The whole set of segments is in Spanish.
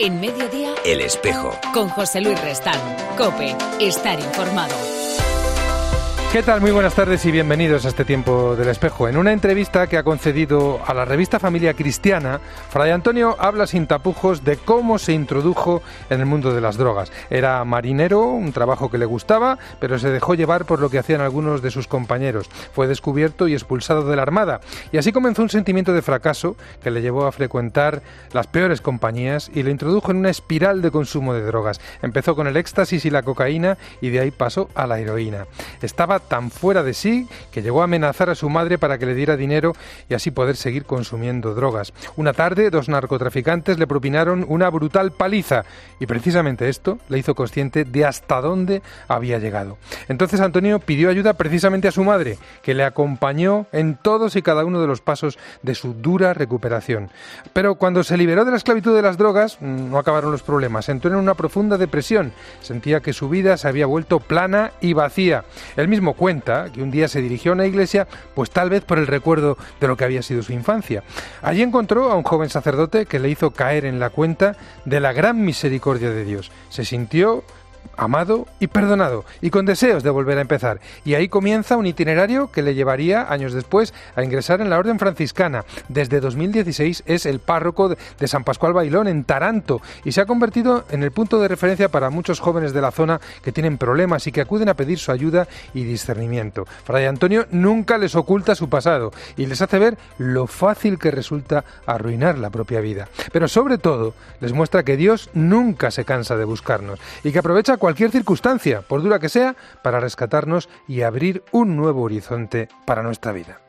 En Mediodía, El Espejo. Con José Luis Restán. COPE. Estar informado. ¿Qué tal? Muy buenas tardes y bienvenidos a este tiempo del Espejo. En una entrevista que ha concedido a la revista Familia Cristiana, Fray Antonio habla sin tapujos de cómo se introdujo en el mundo de las drogas. Era marinero, un trabajo que le gustaba, pero se dejó llevar por lo que hacían algunos de sus compañeros. Fue descubierto y expulsado de la Armada. Y así comenzó un sentimiento de fracaso que le llevó a frecuentar las peores compañías y le introdujo en una espiral de consumo de drogas. Empezó con el éxtasis y la cocaína y de ahí pasó a la heroína. Estaba tan fuera de sí que llegó a amenazar a su madre para que le diera dinero y así poder seguir consumiendo drogas. Una tarde, dos narcotraficantes le propinaron una brutal paliza y precisamente esto le hizo consciente de hasta dónde había llegado. Entonces Antonio pidió ayuda precisamente a su madre, que le acompañó en todos y cada uno de los pasos de su dura recuperación. Pero cuando se liberó de la esclavitud de las drogas, no acabaron los problemas. Entró en una profunda depresión. Sentía que su vida se había vuelto plana y vacía. Él mismo cuenta que un día se dirigió a una iglesia, pues tal vez por el recuerdo de lo que había sido su infancia. Allí encontró a un joven sacerdote que le hizo caer en la cuenta de la gran misericordia de Dios. Se sintió amado y perdonado, y con deseos de volver a empezar. Y ahí comienza un itinerario que le llevaría años después a ingresar en la Orden Franciscana. Desde 2016 es el párroco de San Pascual Bailón, en Taranto, y se ha convertido en el punto de referencia para muchos jóvenes de la zona que tienen problemas y que acuden a pedir su ayuda y discernimiento. Fray Antonio nunca les oculta su pasado y les hace ver lo fácil que resulta arruinar la propia vida. Pero sobre todo les muestra que Dios nunca se cansa de buscarnos y que aprovecha cualquier circunstancia, por dura que sea, para rescatarnos y abrir un nuevo horizonte para nuestra vida.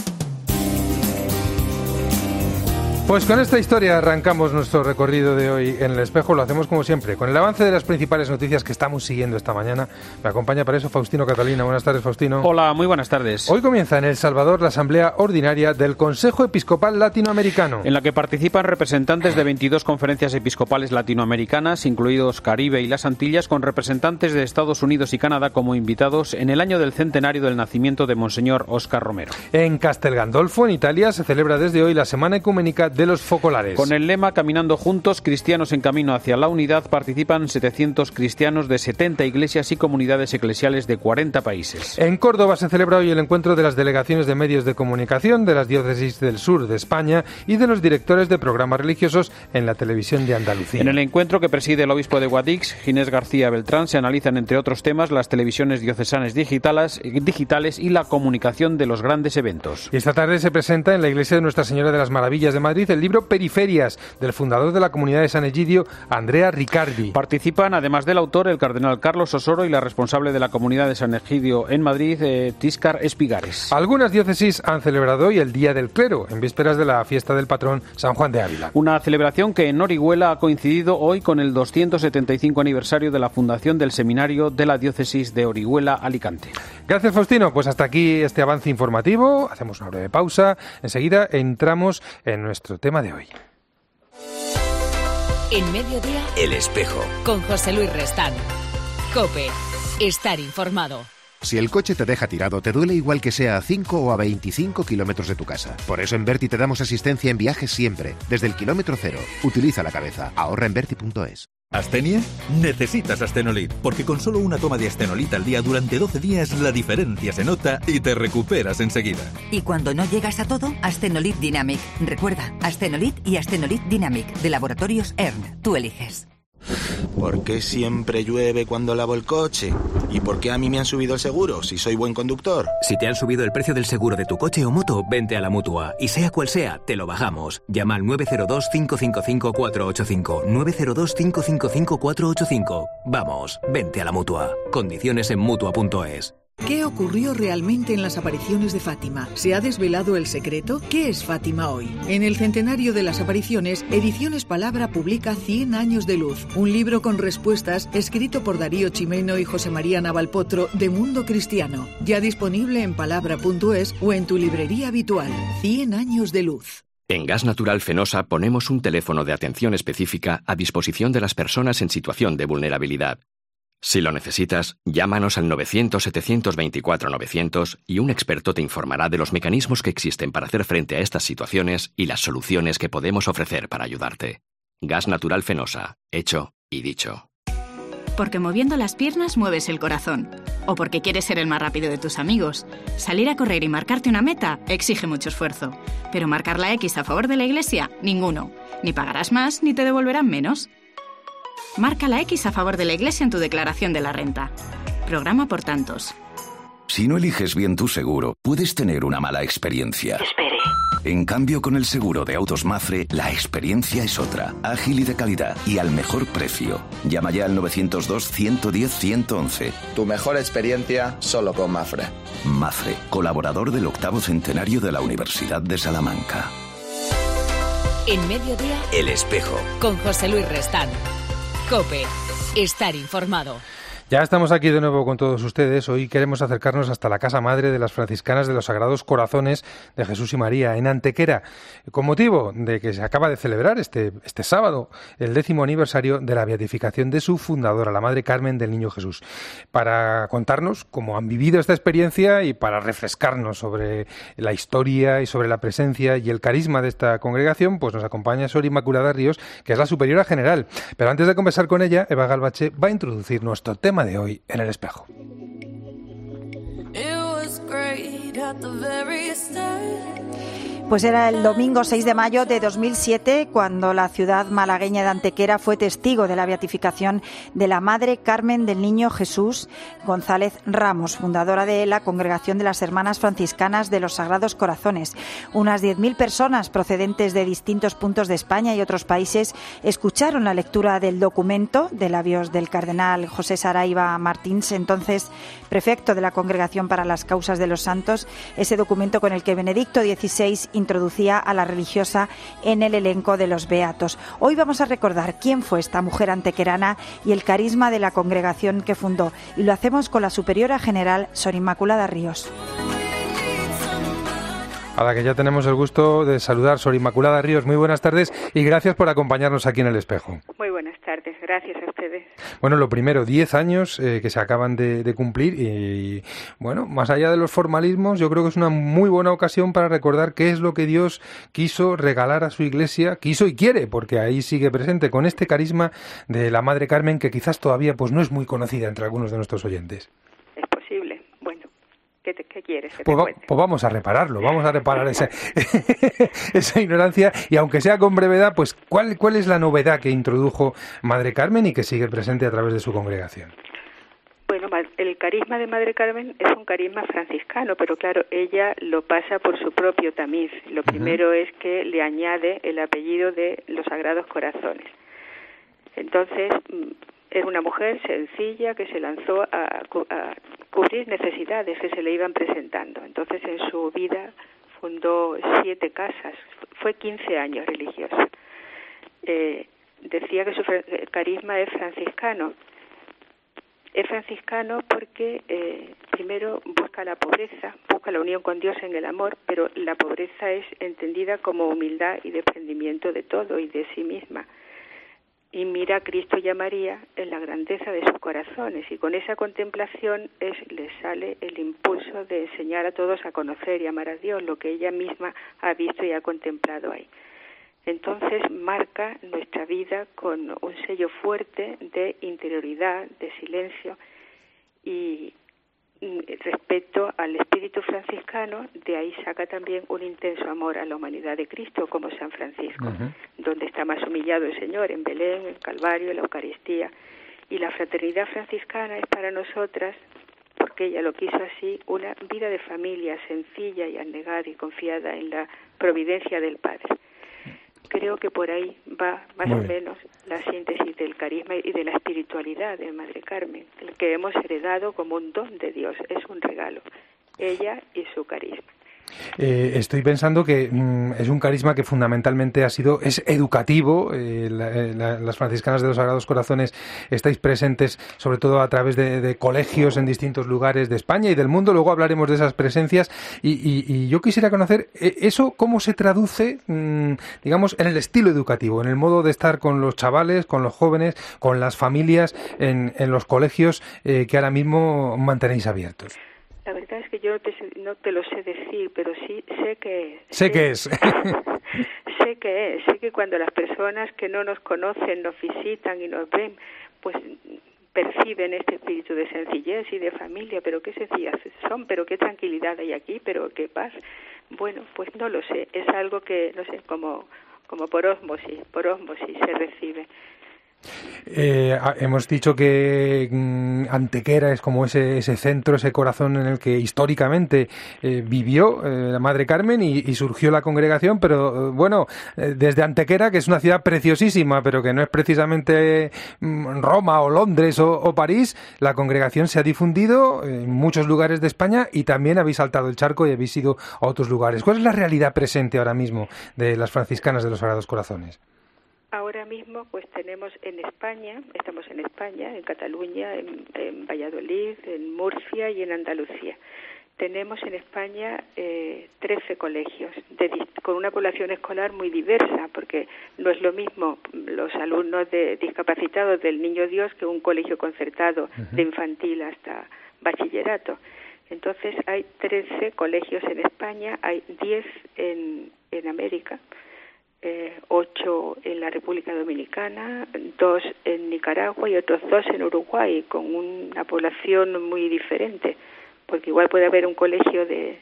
Pues con esta historia arrancamos nuestro recorrido de hoy en El Espejo. Lo hacemos como siempre, con el avance de las principales noticias que estamos siguiendo esta mañana. Me acompaña para eso Faustino Catalina. Buenas tardes, Faustino. Hola, muy buenas tardes. Hoy comienza en El Salvador la Asamblea Ordinaria del Consejo Episcopal Latinoamericano, en la que participan representantes de 22 conferencias episcopales latinoamericanas, incluidos Caribe y las Antillas, con representantes de Estados Unidos y Canadá como invitados en el año del centenario del nacimiento de Monseñor Óscar Romero. En Castel Gandolfo, en Italia, se celebra desde hoy la Semana Ecuménica de los Focolares. Con el lema Caminando Juntos, Cristianos en Camino hacia la Unidad, participan 700 cristianos de 70 iglesias y comunidades eclesiales de 40 países. En Córdoba se celebra hoy el encuentro de las delegaciones de medios de comunicación de las diócesis del sur de España y de los directores de programas religiosos en la televisión de Andalucía. En el encuentro que preside el obispo de Guadix, Ginés García Beltrán, se analizan, entre otros temas, las televisiones diocesanas digitales y la comunicación de los grandes eventos. Y esta tarde se presenta en la iglesia de Nuestra Señora de las Maravillas de Madrid el libro Periferias, del fundador de la comunidad de San Egidio, Andrea Riccardi. Participan, además del autor, el cardenal Carlos Osoro y la responsable de la comunidad de San Egidio en Madrid, Tíscar Espigares. Algunas diócesis han celebrado hoy el Día del Clero, en vísperas de la fiesta del patrón San Juan de Ávila. Una celebración que en Orihuela ha coincidido hoy con el 275 aniversario de la fundación del seminario de la diócesis de Orihuela-Alicante. Gracias, Faustino. Pues hasta aquí este avance informativo. Hacemos una breve pausa. Enseguida entramos en nuestro tema de hoy. En Mediodía, El Espejo. Con José Luis Restán. COPE. Estar informado. Si el coche te deja tirado, te duele igual que sea a 5 o a 25 kilómetros de tu casa. Por eso en Berti te damos asistencia en viajes siempre, desde el kilómetro cero. Utiliza la cabeza. Ahorra en Berti.es. ¿Astenia? Necesitas Astenolit, porque con solo una toma de Astenolit al día durante 12 días la diferencia se nota y te recuperas enseguida. Y cuando no llegas a todo, Astenolit Dynamic. Recuerda, Astenolit y Astenolit Dynamic, de Laboratorios ERN. Tú eliges. ¿Por qué siempre llueve cuando lavo el coche? ¿Y por qué a mí me han subido el seguro si soy buen conductor? Si te han subido el precio del seguro de tu coche o moto, vente a la Mutua. Y sea cual sea, te lo bajamos. Llama al 902-555-485. 902-555-485. Vamos, vente a la Mutua. Condiciones en Mutua.es. ¿Qué ocurrió realmente en las apariciones de Fátima? ¿Se ha desvelado el secreto? ¿Qué es Fátima hoy? En el centenario de las apariciones, Ediciones Palabra publica 100 años de luz, un libro con respuestas escrito por Darío Chimeno y José María Navalpotro de Mundo Cristiano. Ya disponible en palabra.es o en tu librería habitual. 100 años de luz. En Gas Natural Fenosa ponemos un teléfono de atención específica a disposición de las personas en situación de vulnerabilidad. Si lo necesitas, llámanos al 900-724-900 y un experto te informará de los mecanismos que existen para hacer frente a estas situaciones y las soluciones que podemos ofrecer para ayudarte. Gas natural Fenosa. Hecho y dicho. Porque moviendo las piernas mueves el corazón. O porque quieres ser el más rápido de tus amigos. Salir a correr y marcarte una meta exige mucho esfuerzo. Pero marcar la X a favor de la Iglesia, ninguno. Ni pagarás más ni te devolverán menos. Marca la X a favor de la Iglesia en tu declaración de la renta. Programa por tantos. Si no eliges bien tu seguro, puedes tener una mala experiencia. Espere. En cambio, con el seguro de autos Mafre, la experiencia es otra, ágil y de calidad, y al mejor precio. Llama ya al 902-110-111. Tu mejor experiencia solo con Mafre. Mafre, colaborador del 8º centenario de la Universidad de Salamanca. En Mediodía, El Espejo. Con José Luis Restán. COPE. Estar informado. Ya estamos aquí de nuevo con todos ustedes. Hoy queremos acercarnos hasta la casa madre de las franciscanas de los Sagrados Corazones de Jesús y María, en Antequera, con motivo de que se acaba de celebrar este sábado el 10º aniversario de la beatificación de su fundadora, la Madre Carmen del Niño Jesús. Para contarnos cómo han vivido esta experiencia y para refrescarnos sobre la historia y sobre la presencia y el carisma de esta congregación, pues nos acompaña Sor Inmaculada Ríos, que es la superiora general. Pero antes de conversar con ella, Eva Galbache va a introducir nuestro tema de hoy en El Espejo. Pues era el domingo 6 de mayo de 2007 cuando la ciudad malagueña de Antequera fue testigo de la beatificación de la Madre Carmen del Niño Jesús González Ramos, fundadora de la Congregación de las Hermanas Franciscanas de los Sagrados Corazones. Unas 10.000 personas procedentes de distintos puntos de España y otros países escucharon la lectura del documento de labios del cardenal José Saraiva Martins, entonces prefecto de la Congregación para las Causas de los Santos, ese documento con el que Benedicto XVI introducía a la religiosa en el elenco de los beatos. Hoy vamos a recordar quién fue esta mujer antequerana y el carisma de la congregación que fundó, y lo hacemos con la superiora general Sor Inmaculada Ríos. A la que ya tenemos el gusto de saludar. Sor Inmaculada Ríos, muy buenas tardes y gracias por acompañarnos aquí en El Espejo. Muy buenas tardes, gracias a ustedes. Bueno, lo primero, 10 años que se acaban de cumplir y, bueno, más allá de los formalismos, yo creo que es una muy buena ocasión para recordar qué es lo que Dios quiso regalar a su Iglesia, quiso y quiere, porque ahí sigue presente con este carisma de la Madre Carmen que quizás todavía pues no es muy conocida entre algunos de nuestros oyentes. Es posible. Bueno, ¿qué quieres? Pues vamos a repararlo, vamos a reparar esa ignorancia, y aunque sea con brevedad, pues ¿cuál es la novedad que introdujo Madre Carmen y que sigue presente a través de su congregación? Bueno, el carisma de Madre Carmen es un carisma franciscano, pero claro, ella lo pasa por su propio tamiz. Lo primero es que le añade el apellido de los Sagrados Corazones. Entonces, era una mujer sencilla que se lanzó a cubrir necesidades que se le iban presentando. Entonces, en su vida fundó 7 casas, fue 15 años religiosa. Decía que su carisma es franciscano. Es franciscano porque primero busca la pobreza, busca la unión con Dios en el amor, pero la pobreza es entendida como humildad y desprendimiento de todo y de sí misma. Y mira a Cristo y a María en la grandeza de sus corazones, y con esa contemplación le sale el impulso de enseñar a todos a conocer y amar a Dios, lo que ella misma ha visto y ha contemplado ahí. Entonces marca nuestra vida con un sello fuerte de interioridad, de silencio, y respecto al espíritu franciscano, de ahí saca también un intenso amor a la humanidad de Cristo, como San Francisco, donde está más humillado el Señor, en Belén, en Calvario, en la Eucaristía. Y la fraternidad franciscana es para nosotras, porque ella lo quiso así, una vida de familia sencilla y abnegada y confiada en la providencia del Padre. Creo que por ahí va más o menos la síntesis del carisma y de la espiritualidad de Madre Carmen, el que hemos heredado como un don de Dios, es un regalo, ella y su carisma. Estoy pensando que es un carisma que fundamentalmente es educativo. Las franciscanas de los Sagrados Corazones estáis presentes sobre todo a través de colegios en distintos lugares de España y del mundo. Luego hablaremos de esas presencias y yo quisiera conocer eso, cómo se traduce, digamos, en el estilo educativo, en el modo de estar con los chavales, con los jóvenes, con las familias en los colegios que ahora mismo mantenéis abiertos. La verdad es que yo no te lo sé decir, pero sí sé que es. Sé sé qué es. Sé que cuando las personas que no nos conocen nos visitan y nos ven, pues perciben este espíritu de sencillez y de familia, pero qué sencillas son, pero qué tranquilidad hay aquí, pero qué paz. Bueno, pues no lo sé, es algo que, no sé, como por ósmosis se recibe. Hemos dicho que Antequera es como ese centro, ese corazón en el que históricamente vivió la Madre Carmen y surgió la congregación, pero bueno, desde Antequera, que es una ciudad preciosísima, pero que no es precisamente Roma o Londres o París, la congregación se ha difundido en muchos lugares de España y también habéis saltado el charco y habéis ido a otros lugares. ¿Cuál es la realidad presente ahora mismo de las franciscanas de los Sagrados Corazones? Ahora mismo pues tenemos estamos en España, en Cataluña, en Valladolid, en Murcia y en Andalucía. Tenemos en España 13 colegios con una población escolar muy diversa, porque no es lo mismo los alumnos discapacitados del Niño Dios que un colegio concertado de infantil hasta bachillerato. Entonces hay 13 colegios en España, hay 10 en América, 8 en la República Dominicana, 2 en Nicaragua y otros 2 en Uruguay, con una población muy diferente, porque igual puede haber un colegio de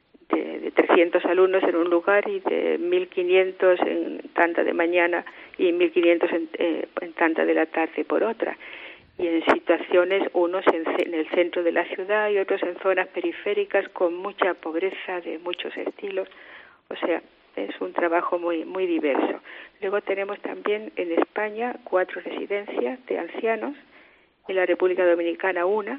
300 alumnos en un lugar y de 1.500 en tanta de mañana y 1.500 en tanta de la tarde por otra. Y en situaciones, unos en el centro de la ciudad y otros en zonas periféricas con mucha pobreza de muchos estilos. O sea, es un trabajo muy diverso. Luego tenemos también en España 4 residencias de ancianos, en la República Dominicana 1,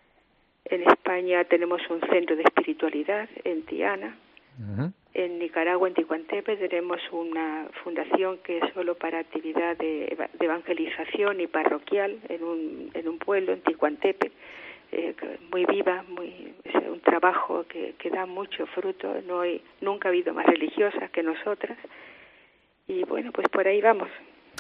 en España tenemos un centro de espiritualidad en Tiana, en Nicaragua, en Ticuantepe, tenemos una fundación que es solo para actividad de evangelización y parroquial en un pueblo, en Ticuantepe, muy viva, es un trabajo que da mucho fruto. Nunca ha habido más religiosas que nosotras y bueno, pues por ahí vamos.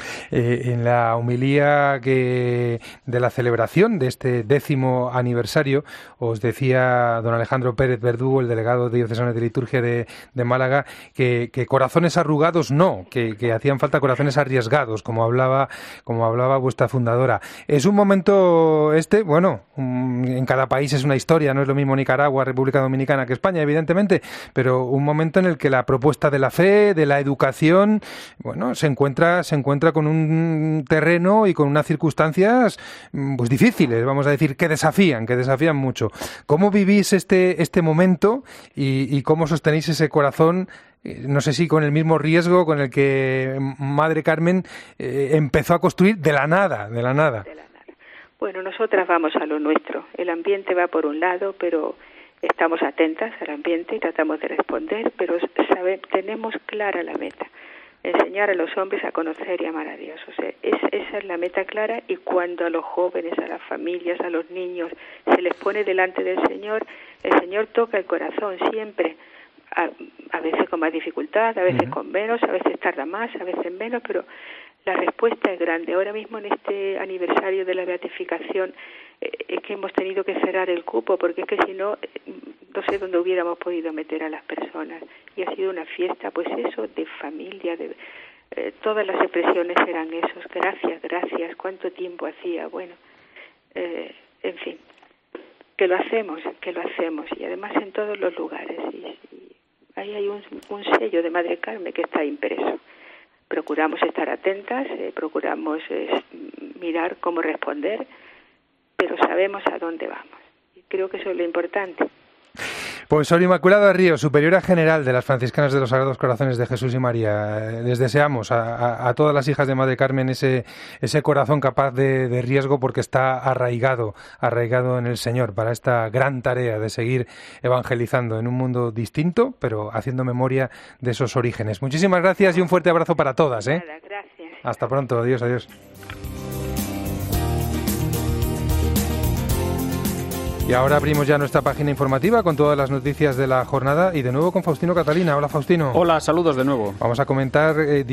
En la homilía de la celebración de este 10º aniversario, os decía don Alejandro Pérez Verdugo, el delegado diocesano de liturgia de Málaga, que corazones arrugados no, que hacían falta corazones arriesgados, como hablaba vuestra fundadora. Es un momento bueno, en cada país es una historia, no es lo mismo Nicaragua, República Dominicana que España, evidentemente, pero un momento en el que la propuesta de la fe, de la educación, bueno, se encuentra con un terreno y con unas circunstancias pues difíciles, vamos a decir, que desafían mucho. ¿Cómo vivís este momento y cómo sostenéis ese corazón, no sé si con el mismo riesgo con el que Madre Carmen empezó a construir de la nada? Bueno, nosotras vamos a lo nuestro. El ambiente va por un lado, pero estamos atentas al ambiente y tratamos de responder, pero tenemos clara la meta. Enseñar a los hombres a conocer y amar a Dios. O sea, esa es la meta clara, y cuando a los jóvenes, a las familias, a los niños se les pone delante del Señor, el Señor toca el corazón siempre, a veces con más dificultad, a veces con menos, a veces tarda más, a veces menos, pero la respuesta es grande. Ahora mismo en este aniversario de la beatificación es que hemos tenido que cerrar el cupo, porque es que si no sé dónde hubiéramos podido meter a las personas. Y ha sido una fiesta, pues eso, de familia, todas las expresiones eran esos, gracias, cuánto tiempo hacía, bueno, en fin, que lo hacemos, y además en todos los lugares, y ahí hay un sello de Madre Carmen que está impreso. Procuramos estar atentas, procuramos mirar cómo responder, pero sabemos a dónde vamos. Y creo que eso es lo importante. Pues Sor Inmaculada Ríos, superiora general de las franciscanas de los Sagrados Corazones de Jesús y María, les deseamos a todas las hijas de Madre Carmen ese corazón capaz de riesgo, porque está arraigado en el Señor para esta gran tarea de seguir evangelizando en un mundo distinto, pero haciendo memoria de esos orígenes. Muchísimas gracias y un fuerte abrazo para todas. Nada, gracias. Hasta pronto, adiós. Y ahora abrimos ya nuestra página informativa con todas las noticias de la jornada y de nuevo con Faustino Catalina. Hola, Faustino. Hola, saludos de nuevo. Vamos a comentar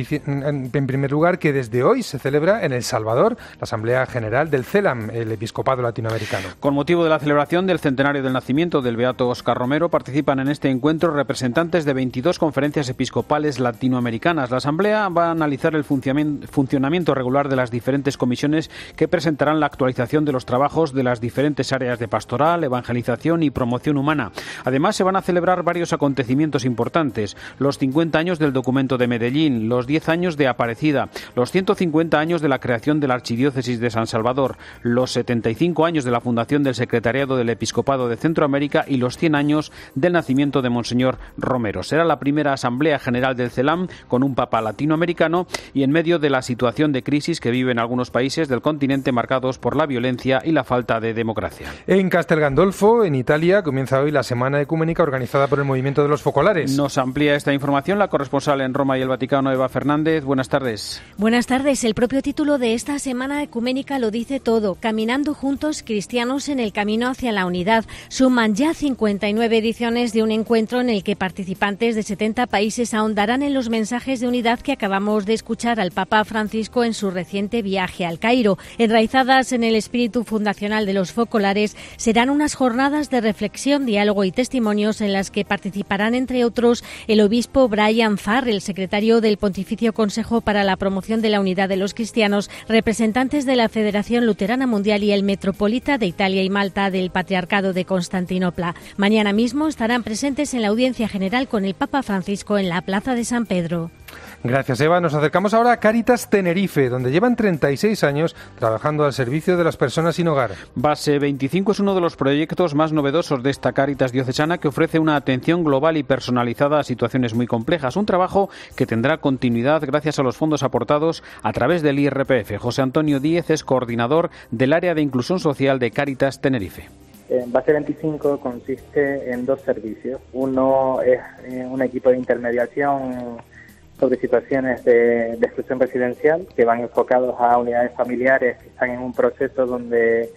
en primer lugar que desde hoy se celebra en El Salvador la Asamblea General del CELAM, el Episcopado Latinoamericano. Con motivo de la celebración del centenario del nacimiento del Beato Óscar Romero, participan en este encuentro representantes de 22 conferencias episcopales latinoamericanas. La Asamblea va a analizar el funcionamiento regular de las diferentes comisiones que presentarán la actualización de los trabajos de las diferentes áreas de pastoral, evangelización y promoción humana. Además, se van a celebrar varios acontecimientos importantes: los 50 años del documento de Medellín, los 10 años de Aparecida, los 150 años de la creación de la Archidiócesis de San Salvador, los 75 años de la fundación del Secretariado del Episcopado de Centroamérica y los 100 años del nacimiento de Monseñor Romero. Será la primera Asamblea General del CELAM con un Papa latinoamericano y en medio de la situación de crisis que viven algunos países del continente marcados por la violencia y la falta de democracia. En Castel Gandolfo, en Italia, comienza hoy la Semana Ecuménica organizada por el Movimiento de los Focolares. Nos amplía esta información la corresponsal en Roma y el Vaticano, Eva Fernández. Buenas tardes. Buenas tardes. El propio título de esta Semana Ecuménica lo dice todo. Caminando juntos, cristianos en el camino hacia la unidad. Suman ya 59 ediciones de un encuentro en el que participantes de 70 países ahondarán en los mensajes de unidad que acabamos de escuchar al Papa Francisco en su reciente viaje al Cairo. Enraizadas en el espíritu fundacional de los Focolares, serán unas jornadas de reflexión, diálogo y testimonios en las que participarán, entre otros, el obispo Brian Farr, el secretario del Pontificio Consejo para la Promoción de la Unidad de los Cristianos, representantes de la Federación Luterana Mundial y el metropolita de Italia y Malta del Patriarcado de Constantinopla. Mañana mismo estarán presentes en la audiencia general con el Papa Francisco en la Plaza de San Pedro. Gracias, Eva. Nos acercamos ahora a Cáritas Tenerife, donde llevan 36 años trabajando al servicio de las personas sin hogar. Base 25 es uno de los proyectos más novedosos de esta Cáritas diocesana, que ofrece una atención global y personalizada a situaciones muy complejas. Un trabajo que tendrá continuidad gracias a los fondos aportados a través del IRPF. José Antonio Díez es coordinador del área de inclusión social de Cáritas Tenerife. Base 25 consiste en dos servicios. Uno es un equipo de intermediación sobre situaciones de exclusión residencial, que van enfocados a unidades familiares que están en un proceso donde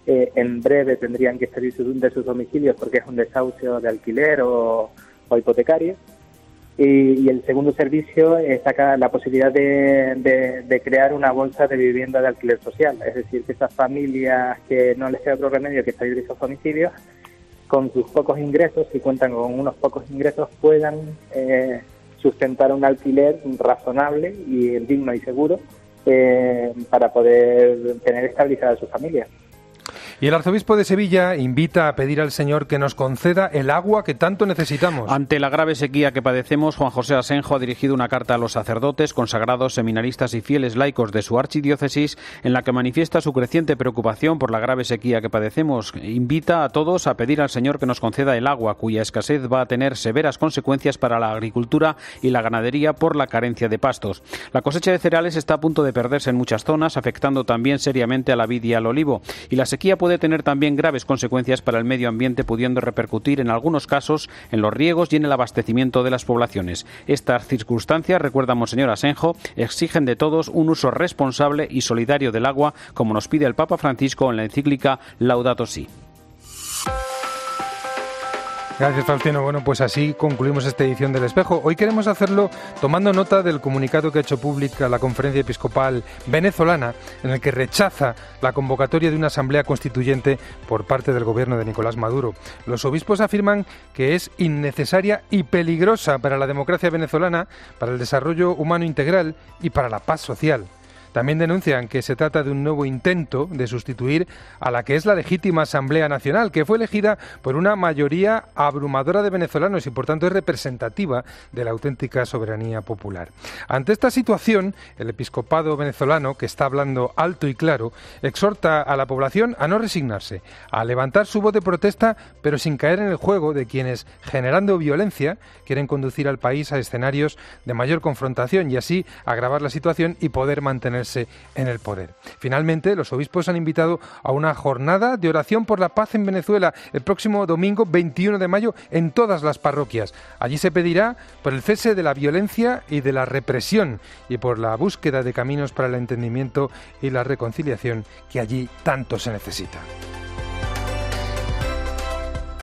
en breve tendrían que salir de sus domicilios porque es un desahucio de alquiler o hipotecario. Y el segundo servicio saca la posibilidad de crear una bolsa de vivienda de alquiler social, es decir, que esas familias que no les queda otro remedio que salir de esos domicilios, con sus pocos ingresos, si cuentan con unos pocos ingresos, puedan sustentar un alquiler razonable y digno y seguro para poder tener estabilizada su familia. Y el arzobispo de Sevilla invita a pedir al Señor que nos conceda el agua que tanto necesitamos. Ante la grave sequía que padecemos, Juan José Asenjo ha dirigido una carta a los sacerdotes, consagrados, seminaristas y fieles laicos de su archidiócesis, en la que manifiesta su creciente preocupación por la grave sequía que padecemos. Invita a todos a pedir al Señor que nos conceda el agua, cuya escasez va a tener severas consecuencias para la agricultura y la ganadería por la carencia de pastos. La cosecha de cereales está a punto de perderse en muchas zonas, afectando también seriamente a la vid y al olivo. Y la sequía puede tener también graves consecuencias para el medio ambiente, pudiendo repercutir en algunos casos en los riegos y en el abastecimiento de las poblaciones. Estas circunstancias, recuerda Monseñor Asenjo, exigen de todos un uso responsable y solidario del agua, como nos pide el Papa Francisco en la encíclica Laudato Si. Gracias, Faustino. Bueno, pues así concluimos esta edición del Espejo. Hoy queremos hacerlo tomando nota del comunicado que ha hecho pública la Conferencia Episcopal venezolana, en el que rechaza la convocatoria de una asamblea constituyente por parte del gobierno de Nicolás Maduro. Los obispos afirman que es innecesaria y peligrosa para la democracia venezolana, para el desarrollo humano integral y para la paz social. También denuncian que se trata de un nuevo intento de sustituir a la que es la legítima Asamblea Nacional, que fue elegida por una mayoría abrumadora de venezolanos y por tanto es representativa de la auténtica soberanía popular. Ante esta situación, el episcopado venezolano, que está hablando alto y claro, exhorta a la población a no resignarse, a levantar su voz de protesta, pero sin caer en el juego de quienes, generando violencia, quieren conducir al país a escenarios de mayor confrontación y así agravar la situación y poder mantenerse en el poder. Finalmente, los obispos han invitado a una jornada de oración por la paz en Venezuela el próximo domingo 21 de mayo en todas las parroquias. Allí se pedirá por el cese de la violencia y de la represión y por la búsqueda de caminos para el entendimiento y la reconciliación que allí tanto se necesita.